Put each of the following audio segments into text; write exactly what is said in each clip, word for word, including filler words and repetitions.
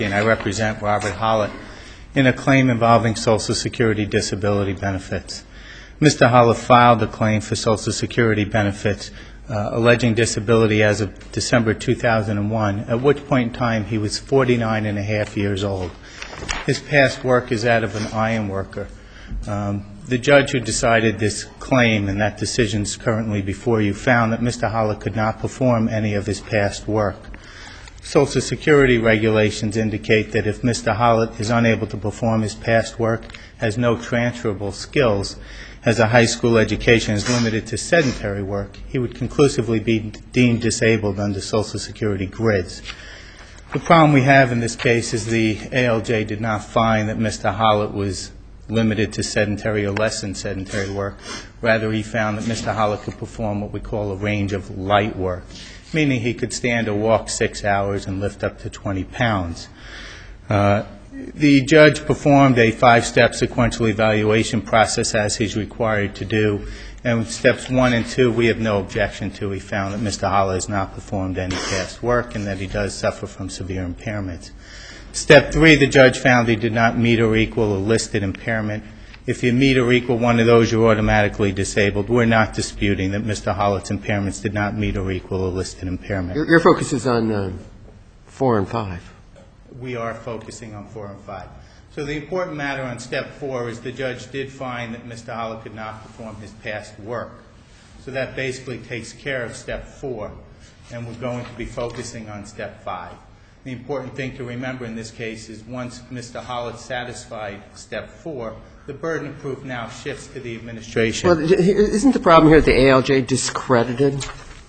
And I represent Robert Hollett in a claim involving Social Security disability benefits. Mister Hollett filed a claim for Social Security benefits uh, alleging disability as of December two thousand one, at which point in time he was forty-nine and a half years old. His past work is that of an iron worker. Um, the judge who decided this claim, and that decision is currently before you, found that Mister Hollett could not perform any of his past work. Social Security regulations indicate that if Mister Hollett is unable to perform his past work, has no transferable skills, has a high school education, is limited to sedentary work, he would conclusively be deemed disabled under Social Security grids. The problem we have in this case is the A L J did not find that Mister Hollett was limited to sedentary or less than sedentary work. Rather, he found that Mister Hollett could perform what we call a range of light work, meaning he could stand or walk six hours and lift up to twenty pounds. Uh, the judge performed a five-step sequential evaluation process as he's required to do, and steps one and two we have no objection to. He found that Mister Hollett has not performed any past work and that he does suffer from severe impairments. Step three, the judge found he did not meet or equal a listed impairment. If you meet or equal one of those, you're automatically disabled. We're not disputing that Mister Hollett's impairments did not meet or equal a listed impairment. Your, your focus is on uh, four and five. We are focusing on four and five. So the important matter on step four is the judge did find that Mister Hollett could not perform his past work. So that basically takes care of step four, and we're going to be focusing on step five. The important thing to remember in this case is once Mister Hollett satisfied step four, the burden of proof now shifts to the administration. Well, isn't the problem here that the A L J discredited?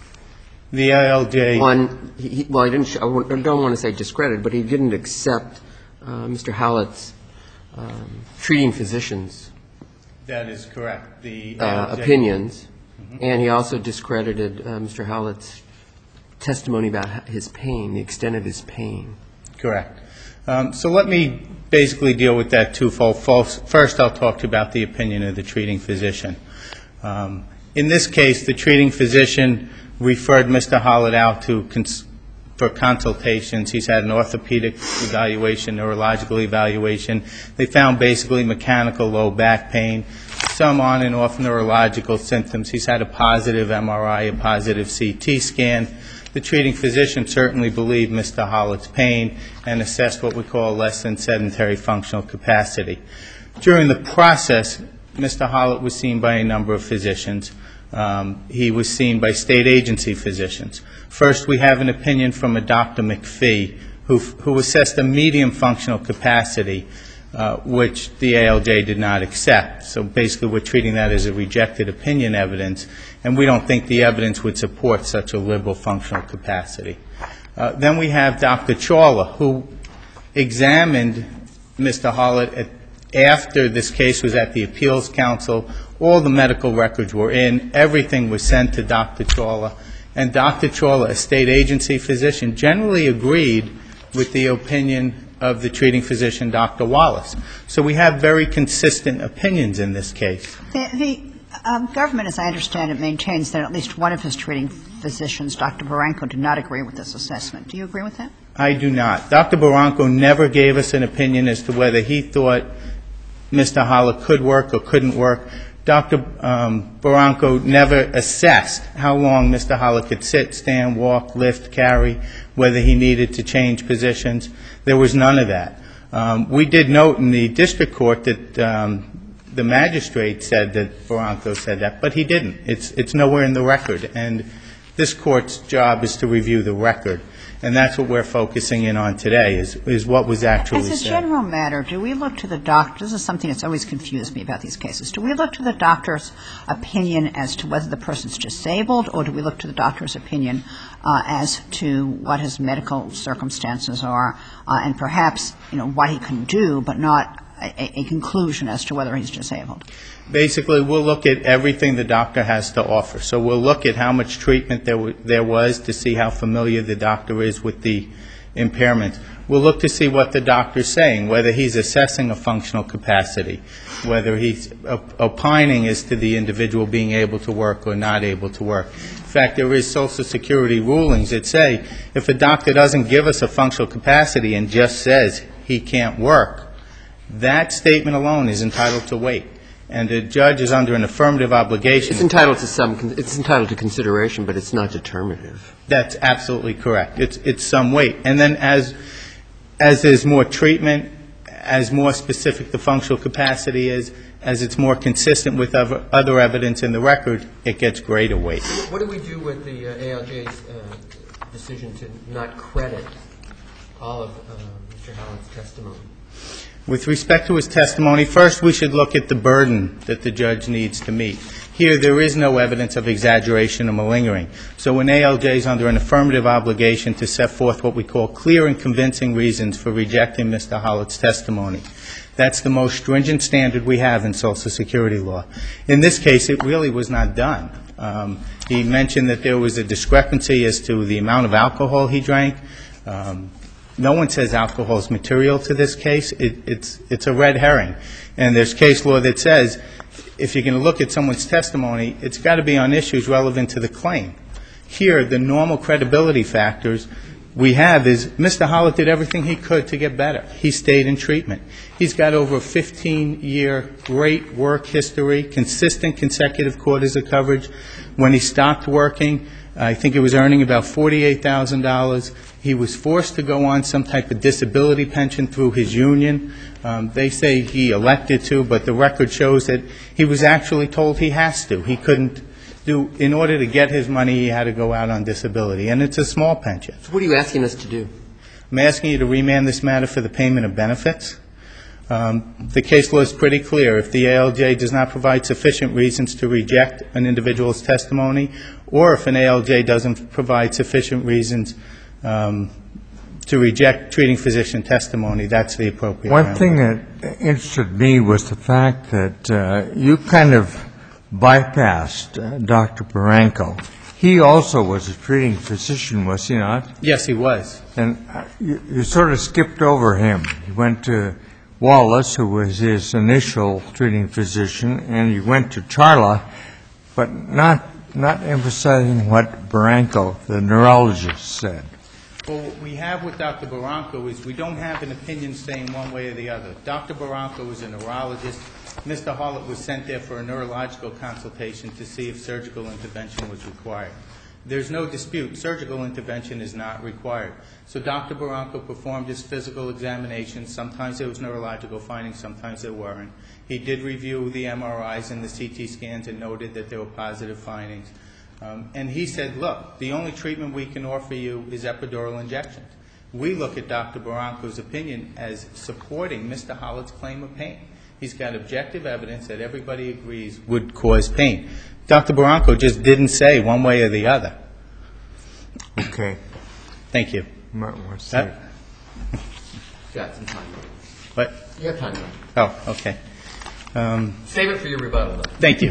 The A L J... One, he, well, I, didn't, I don't want to say discredited, but he didn't accept uh, Mister Hollett's um, treating physicians' That is correct. The uh, opinions, mm-hmm. And he also discredited uh, Mister Hollett's testimony about his pain, the extent of his pain. Correct. Um, so let me basically deal with that twofold. First, I'll talk to you about the opinion of the treating physician. Um, in this case, the treating physician referred Mister Hollett out to cons- for consultations. He's had an orthopedic evaluation, neurological evaluation. They found basically mechanical low back pain, some on and off neurological symptoms. He's had a positive M R I, a positive C T scan. The treating physician certainly believed Mister Hollett's pain and assessed what we call less than sedentary functional capacity. During the process, Mister Hollett was seen by a number of physicians. Um, he was seen by state agency physicians. First, we have an opinion from a Doctor McPhee who, who assessed a medium functional capacity, uh, which the A L J did not accept. So basically we're treating that as a rejected opinion evidence, and we don't think the evidence would support such a liberal functional capacity. Uh, then we have Doctor Chawla, who examined Mister Hollett at, after this case was at the Appeals Council. All the medical records were in. Everything was sent to Doctor Chawla. And Doctor Chawla, a state agency physician, generally agreed with the opinion of the treating physician, Doctor Wallace. So we have very consistent opinions in this case. The, the um, government, as I understand it, maintains that at least one of his treating physicians, Doctor Barranco, did not agree with this assessment. Do you agree with that? I do not. Doctor Barranco never gave us an opinion as to whether he thought Mister Hollett could work or couldn't work. Doctor Um, Barranco never assessed how long Mister Hollett could sit, stand, walk, lift, carry, whether he needed to change positions. There was none of that. Um, we did note in the district court that um, the magistrate said that Barranco said that, but he didn't. It's, it's nowhere in the record, and this court's job is to review the record. And that's what we're focusing in on today, is, is what was actually said. As a general matter, do we look to the doctor? This is something that's always confused me about these cases. Do we look to the doctor's opinion as to whether the person's disabled, or do we look to the doctor's opinion uh, as to what his medical circumstances are, uh, and perhaps, you know, what he can do, but not a, a conclusion as to whether he's disabled? Basically, we'll look at everything the doctor has to offer. So we'll look at how much treatment there, w- there was to see how familiar the doctor is with the impairment, we'll look to see what the doctor's saying, whether he's assessing a functional capacity, whether he's op- opining as to the individual being able to work or not able to work. In fact, there is Social Security rulings that say if a doctor doesn't give us a functional capacity and just says he can't work, that statement alone is entitled to weight. And the judge is under an affirmative obligation. It's entitled to some, it's entitled to consideration, but it's not determinative. That's absolutely correct. It's it's some weight. And then as as there's more treatment, as more specific the functional capacity is, as it's more consistent with other, other evidence in the record, it gets greater weight. What do we do with the uh, A L J's uh, decision to not credit all of uh, Mister Howlett's testimony? With respect to his testimony, first we should look at the burden that the judge needs to meet. Here there is no evidence of exaggeration or malingering. So an A L J is under an affirmative obligation to set forth what we call clear and convincing reasons for rejecting Mister Howlett's testimony. That's the most stringent standard we have in Social Security law. In this case, it really was not done. Um, he mentioned that there was a discrepancy as to the amount of alcohol he drank. Um, No one says alcohol is material to this case. It, it's, it's a red herring. And there's case law that says if you're going to look at someone's testimony, it's got to be on issues relevant to the claim. Here, the normal credibility factors we have is Mister Howlett did everything he could to get better. He stayed in treatment. He's got over a fifteen-year great work history, consistent consecutive quarters of coverage. When he stopped working, I think he was earning about forty-eight thousand dollars. He was forced to go on some type of disability pension through his union. Um, they say he elected to, but the record shows that he was actually told he has to. He couldn't do, in order to get his money, he had to go out on disability. And it's a small pension. So what are you asking us to do? I'm asking you to remand this matter for the payment of benefits. Um, the case law is pretty clear. If the A L J does not provide sufficient reasons to reject an individual's testimony, or if an A L J doesn't provide sufficient reasons um, to reject treating physician testimony, that's the appropriate One remedy. thing that interested me was the fact that uh, you kind of bypassed uh, Doctor Barranco. He also was a treating physician, was he not? Yes, he was. And uh, you, you sort of skipped over him. You went to Wallace, who was his initial treating physician, and you went to Charla, but not not emphasizing what Barranco, the neurologist, said. Well, what we have with Doctor Barranco is we don't have an opinion saying one way or the other. Doctor Barranco is a neurologist. Mister Howlett was sent there for a neurological consultation to see if surgical intervention was required. There's no dispute. Surgical intervention is not required. So Doctor Barranco performed his physical examination. Sometimes there was neurological findings, sometimes there weren't. He did review the M R Is and the C T scans and noted that there were positive findings. Um, and he said, look, the only treatment we can offer you is epidural injections. We look at Doctor Barranco's opinion as supporting Mister Howlett's claim of pain. He's got objective evidence that everybody agrees would cause pain. Doctor Barranco just didn't say one way or the other. Okay. Thank you. You might want to say. Uh, Got some time left. What? You have time left. Oh, okay. Um, Save it for your rebuttal, though. thank you.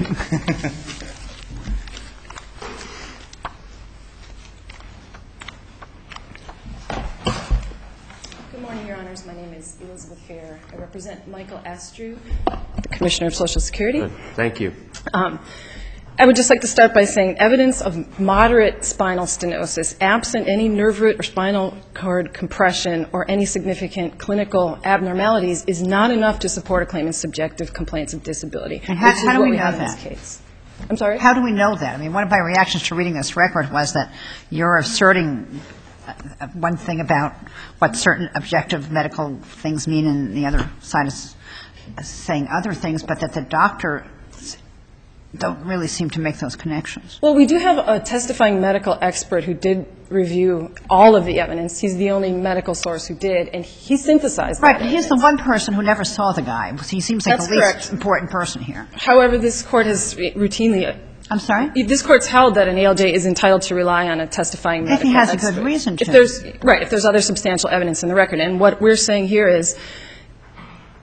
Good morning, Your Honors. My name is Elizabeth Fair. I represent Michael Astrew, the Commissioner of Social Security. Good. Thank you. Um, I would just like to start by saying evidence of moderate spinal stenosis, absent any nerve root or spinal cord compression or any significant clinical abnormalities, is not enough to support a claimant's subjective complaints of disability. And how- which is how do what we we know have in that? this case. I'm sorry? How do we know that? I mean, one of my reactions to reading this record was that you're asserting uh, one thing about what certain objective medical things mean, and the other side is saying other things, but that the doctor don't really seem to make those connections. Well, we do have a testifying medical expert who did review all of the evidence. He's the only medical source who did, and he synthesized Right, that but he's the evidence. one person who never saw the guy. He seems like That's the least correct. important person here. However, this court has routinely, I'm sorry? this court's held that an A L J is entitled to rely on a testifying If medical he has a expert. good reason to. If there's, right, if there's other substantial evidence in the record. And what we're saying here is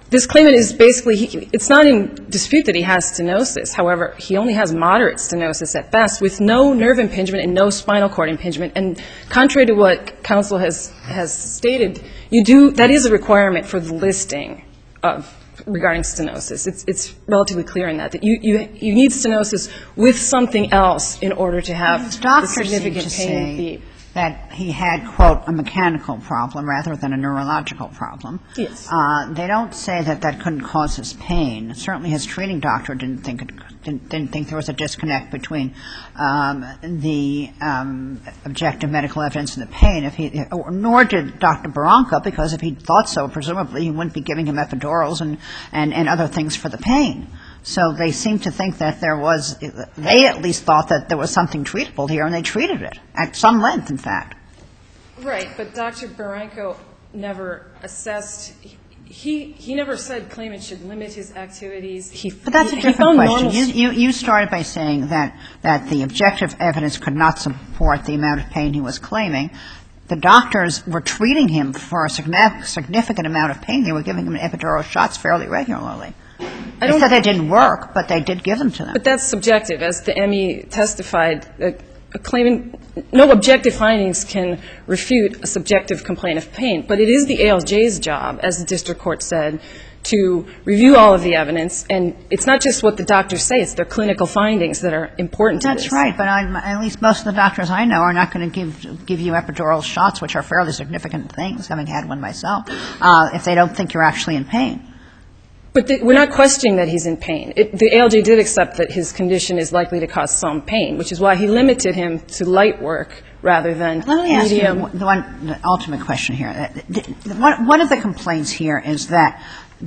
This claimant is basically, he, it's not in dispute that he has stenosis. However, he only has moderate stenosis at best with no nerve impingement and no spinal cord impingement. And contrary to what counsel has, has stated, you do, that is a requirement for the listing of regarding stenosis. It's, it's relatively clear in that, that you, you, you need stenosis with something else in order to have His the doctor seemed significant to pain say be. that he had, quote, a mechanical problem rather than a neurological problem. Yes. Uh, they don't say that that couldn't cause his pain. Certainly his treating doctor didn't think it, didn't, didn't think there was a disconnect between um, the um, objective medical evidence and the pain. If he, nor did Doctor Barranca, because if he thought so, presumably he wouldn't be giving him epidurals and, and, and other things for the pain. So they seem to think that there was, they at least thought that there was something treatable here, and they treated it at some length, in fact. Right, but Doctor Barranco never assessed, he, he never said claimant should limit his activities. He, But that's a he different found question. normal- You, you, you started by saying that, that the objective evidence could not support the amount of pain he was claiming. The doctors were treating him for a significant amount of pain. They were giving him epidural shots fairly regularly. I They don't- said they didn't work, but they did give them to them. But that's subjective. As the M E testified, a, a claimant, no objective findings can refute a subjective complaint of pain. But it is the A L J's job, as the district court said, to review all of the evidence. And it's not just what the doctors say, it's their clinical findings that are important to this. That's right, but I'm, at least most of the doctors I know are not going to give give you epidural shots, which are fairly significant things, having had one myself, uh, if they don't think you're actually in pain. But the, we're not questioning that he's in pain. It, the A L J did accept that his condition is likely to cause some pain, which is why he limited him to light work rather than Let me ask medium. you the one the ultimate question here. Uh, the- the- One one of the complaints here is that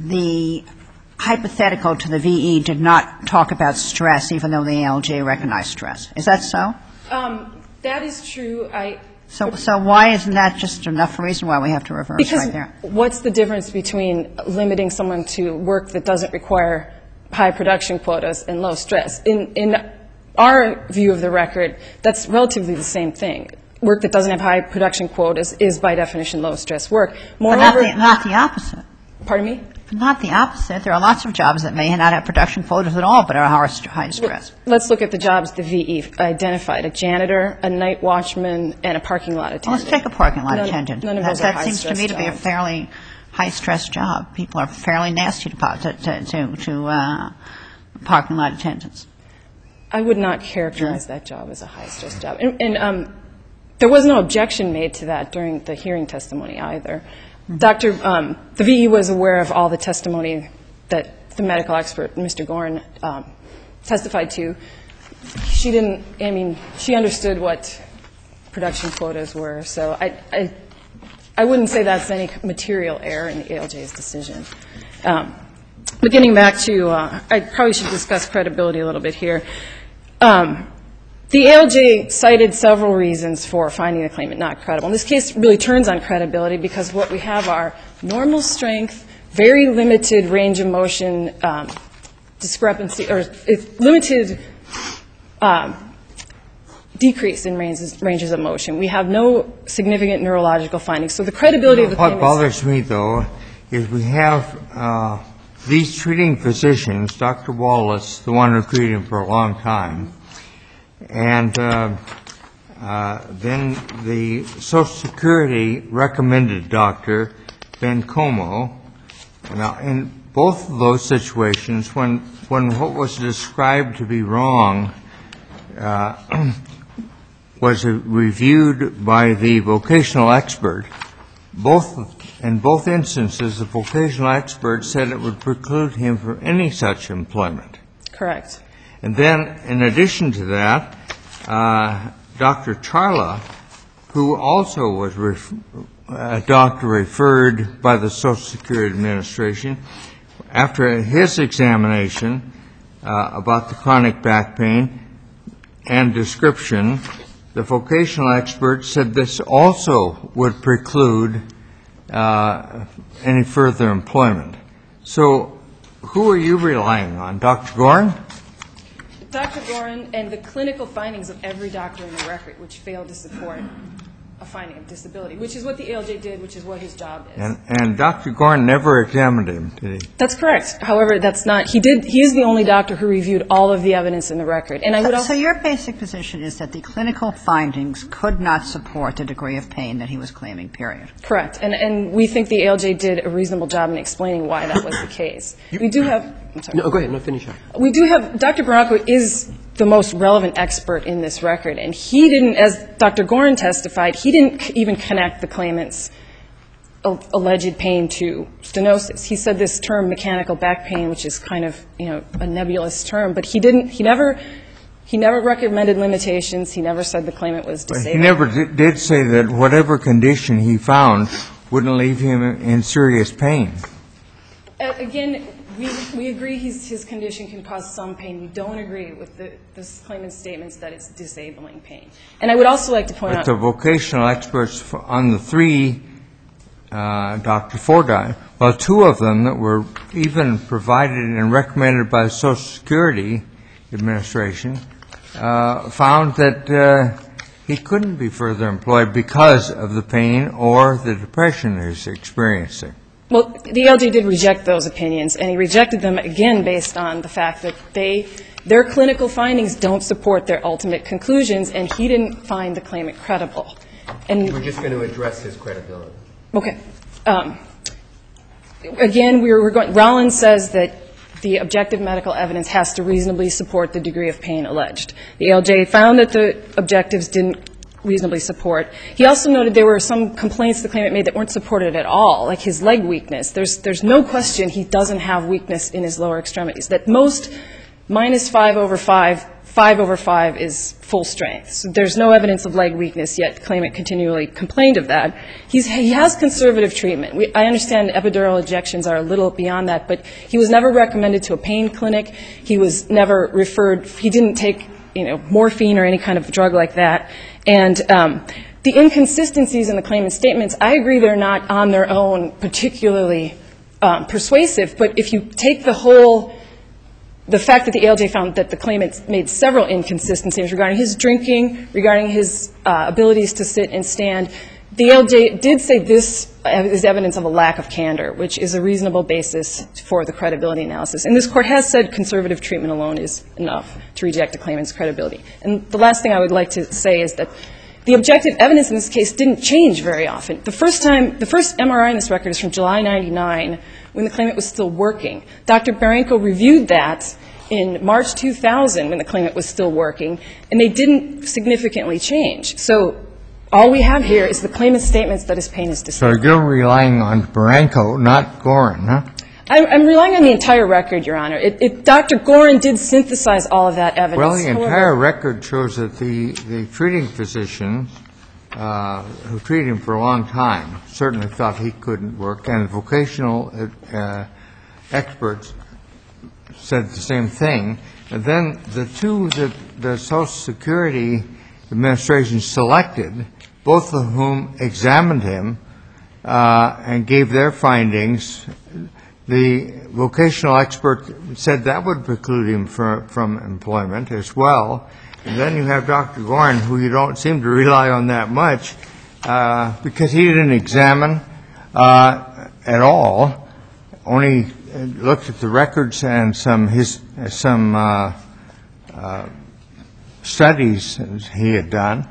the hypothetical to the V E did not talk about stress, even though the A L J recognized stress. Is that so? Um, that is true. I So, so why isn't that just enough reason why we have to reverse Because right there? what's the difference between limiting someone to work that doesn't require high production quotas and low stress? In, in our view of the record, that's relatively the same thing. Work that doesn't have high production quotas is by definition low stress work. But not Moreover, the, not the opposite. pardon me? Not the opposite. There are lots of jobs that may not have production quotas at all, but are high high stress. Let's look at the jobs the V E identified: a janitor, a night watchman, and a parking lot Well, attendant. let's take a parking lot None- attendant. None of That, those that are seems to me high-stress to be a jobs. fairly high-stress job. People are fairly nasty to, po- to, to, to, to uh, parking lot attendants. I would not characterize that job as a high-stress job. And, and um, there was no objection made to that during the hearing testimony either. Doctor Um, the V E was aware of all the testimony that the medical expert, Mister Gorn, um, testified to. She didn't, I mean, she understood what production quotas were, so I, I, I wouldn't say that's any material error in the A L J's decision. Um, but getting back to, uh, I probably should discuss credibility a little bit here. Um, the A L J cited several reasons for finding the claimant not credible. And this case really turns on credibility because what we have are normal strength, very limited range of motion um, discrepancy, or it's limited um, decrease in ranges, ranges of motion. We have no significant neurological findings. So the credibility of the What claimant. bothers me, though, is we have uh, these treating physicians, Doctor Wallace, the one who treated him for a long time, and uh, uh, then the Social Security recommended doctor, Ben Como. Now, in both of those situations, when, when what was described to be wrong uh, was reviewed by the vocational expert, both, in both instances, the vocational expert said it would preclude him from any such employment. Correct. And then, in addition to that, uh, Doctor Charla, who also was ref- a doctor referred by the Social Security Administration, after his examination uh, about the chronic back pain and description, the vocational expert said this also would preclude uh, any further employment. So who are you relying on, Doctor Gorn? Doctor Gorin and the clinical findings of every doctor in the record, which failed to support a finding of disability, which is what the A L J did, which is what his job is. And, and Doctor Gorin never examined him, did he? That's correct. However, that's not, he did, he is the only doctor who reviewed all of the evidence in the record. And I would So, also. so your basic position is that the clinical findings could not support the degree of pain that he was claiming, period. Correct. And, and we think the A L J did a reasonable job in explaining why that was the case. We do have, I'm sorry. No, go ahead, no, finish up. We do have, Doctor Barranco is the most relevant expert in this record, and he didn't, as Doctor Gorin testified, he didn't even connect the claimant's alleged pain to stenosis. He said this term, mechanical back pain, which is kind of, you know, a nebulous term, but he didn't, he never, he never recommended limitations. He never said the claimant was But disabled. he never did, did say that whatever condition he found wouldn't leave him in serious pain. Uh, Again, we, we agree his, his condition can cause some pain. We don't agree with the, this claimant's statements that it's disabling pain. And I would also like to point But out. the vocational experts f- on the three, uh, Doctor Fordyce, well, two of them that were even provided and recommended by the Social Security Administration, uh, found that uh, he couldn't be further employed because of the pain or the depression he's experiencing. Well, the A L J did reject those opinions, and he rejected them again based on the fact that they, their clinical findings don't support their ultimate conclusions, and he didn't find the claimant credible. And We're just going to address his credibility. okay, um, again, we were we're going. Rollins says that the objective medical evidence has to reasonably support the degree of pain alleged. The A L J found that the objectives didn't reasonably support. He also noted there were some complaints the claimant made that weren't supported at all, like his leg weakness. There's, there's no question he doesn't have weakness in his lower extremities. That most minus five over five, five over five is full strength. So there's no evidence of leg weakness, yet the claimant continually complained of that. He's, he has conservative treatment. We, I understand epidural injections are a little beyond that, but he was never recommended to a pain clinic. He was never referred, he didn't take, you know, morphine or any kind of drug like that. And um, the inconsistencies in the claimant's statements, I agree they're not on their own particularly um, persuasive, but if you take the whole, the fact that the A L J found that the claimant made several inconsistencies regarding his drinking, regarding his uh, abilities to sit and stand, the A L J did say this is evidence of a lack of candor, which is a reasonable basis for the credibility analysis. And this Court has said conservative treatment alone is enough to reject a claimant's credibility. And the last thing I would like to say is that the objective evidence in this case didn't change very often. The first time, the first M R I in this record is from July ninety-nine, when the claimant was still working. Doctor Barranco reviewed that in March two thousand, when the claimant was still working, and they didn't significantly change. So all we have here is the claimant's statements that his pain is So disabled. you're relying on Barranco, not Gorin, huh? I'm, I'm relying on the entire record, Your Honor. It, it, Doctor Gorin did synthesize all of that evidence. Well, the However- entire record shows that the, the treating physicians uh, who treated him for a long time certainly thought he couldn't work, and the vocational uh, experts said the same thing. And then the two that the Social Security Administration selected, both of whom examined him uh, and gave their findings, the vocational expert said that would preclude him for, from employment as well. And then you have Doctor Gorin, who you don't seem to rely on that much, uh, because he didn't examine uh, at all, only looked at the records and some his some uh, uh, studies he had done,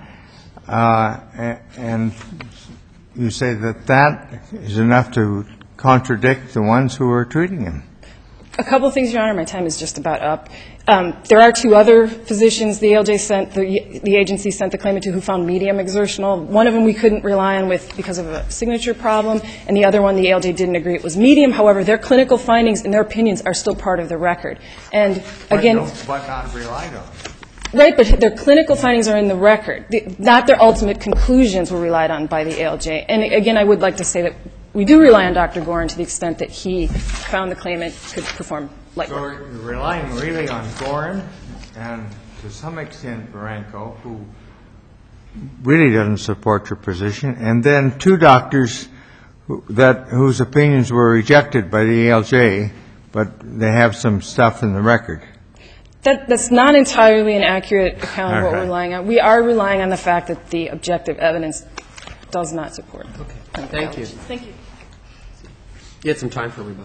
uh, and you say that that is enough to contradict the ones who are treating him. A couple of things, Your Honor. My time is just about up. Um, there are two other physicians the A L J sent, the, the agency sent the claimant to, who found medium exertional. One of them we couldn't rely on with because of a signature problem, and the other one the A L J didn't agree it was medium. However, their clinical findings and their opinions are still part of the record. And again, But not relied on. right, but their clinical findings are in the record. The, not their ultimate conclusions were relied on by the A L J. And again, I would like to say that we do rely on Doctor Gorin to the extent that he found the claimant could perform light So work. you're relying really on Gorin and to some extent Barranco, who really doesn't support your position, and then two doctors who, that whose opinions were rejected by the A L J, but they have some stuff in the record. That, that's not entirely an accurate account of what All we're right. relying on. We are relying on the fact that the objective evidence does not support. Okay. Thank you. Thank you. You had some time for rebuttal.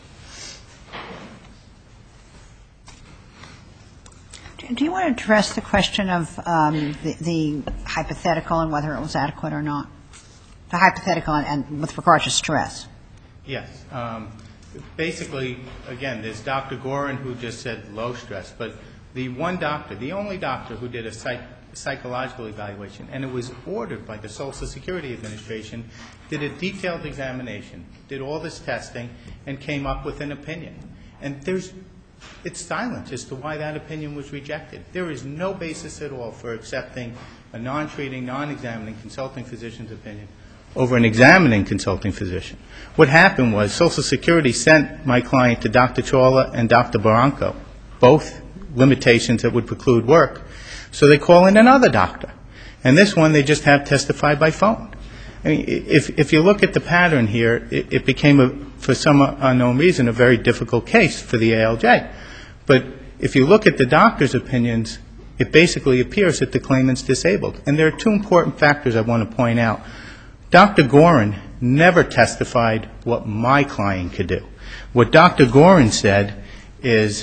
Do you want to address the question of um, the, the hypothetical and whether it was adequate or not? The hypothetical and, and with regard to stress. Yes. Um, basically, again, there's Doctor Gorin who just said low stress, but the one doctor, the only doctor who did a psych, psychological evaluation, and it was ordered by the Social Security Administration, did a detailed examination, did all this testing, and came up with an opinion. And there's it's silent as to why that opinion was rejected. There is no basis at all for accepting a non-treating, non-examining consulting physician's opinion over an examining consulting physician. What happened was Social Security sent my client to Doctor Chawla and Doctor Barranco, both limitations that would preclude work. So they call in another doctor. And this one they just have testified by phone. I mean, if, if you look at the pattern here, it, it became, a, for some unknown reason, a very difficult case for the A L J. But if you look at the doctor's opinions, it basically appears that the claimant's disabled. And there are two important factors I want to point out. Doctor Gorin never testified what my client could do. What Doctor Gorin said is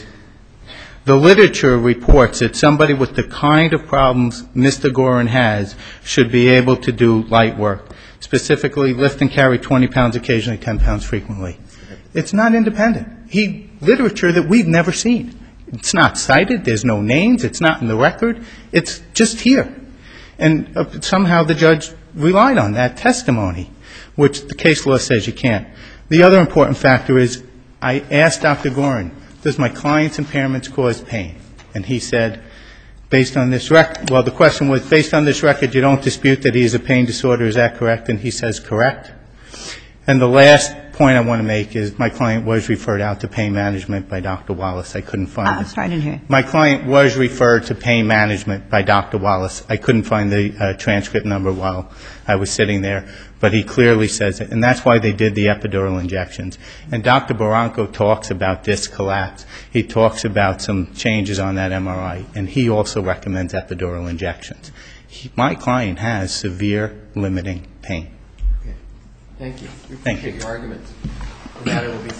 the literature reports that somebody with the kind of problems Mister Gorin has should be able to do light work, specifically lift and carry twenty pounds occasionally, ten pounds frequently. It's not independent. He, literature that we've never seen. It's not cited. There's no names. It's not in the record. It's just here. And uh, somehow the judge relied on that testimony, which the case law says you can't. The other important factor is I asked Doctor Gorin, does my client's impairments cause pain? And he said, based on this record, well, the question was, based on this record, you don't dispute that he has a pain disorder, is that correct? And he says, correct. And the last point I want to make is my client was referred out to pain management by Doctor Wallace. I couldn't find I'm it. sorry, I didn't hear you. My client was referred to pain management by Doctor Wallace. I couldn't find the uh, transcript number while I was sitting there, but he clearly says it. And that's why they did the epidural injections. And Doctor Barranco talks about disc collapse. He talks about some changes on that M R I, and he also recommends epidural injections. He, my client has severe limiting pain. Okay. Thank you. We Thank you. appreciate your arguments. The matter will be